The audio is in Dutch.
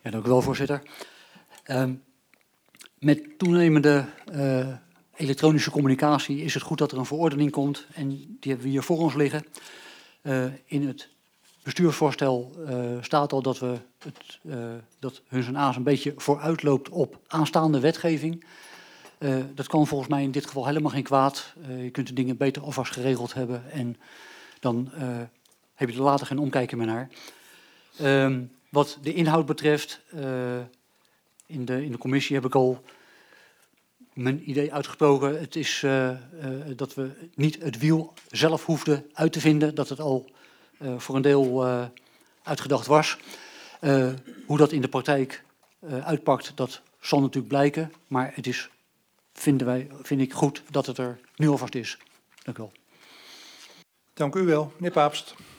Ja, dank u wel, voorzitter. Met toenemende elektronische communicatie is het goed dat er een verordening komt. En die hebben we hier voor ons liggen. In het bestuursvoorstel staat al dat dat Huns en Aas een beetje vooruitloopt op aanstaande wetgeving. Dat kan volgens mij in dit geval helemaal geen kwaad. Je kunt de dingen beter alvast geregeld hebben en dan heb je er later geen omkijken meer naar. Wat de inhoud betreft, in de commissie heb ik al mijn idee uitgesproken. Het is dat we niet het wiel zelf hoefden uit te vinden, dat het al voor een deel uitgedacht was. Hoe dat in de praktijk uitpakt, dat zal natuurlijk blijken. Maar het is, vind ik goed dat het er nu alvast is. Dank u wel. Dank u wel. Meneer Paapst.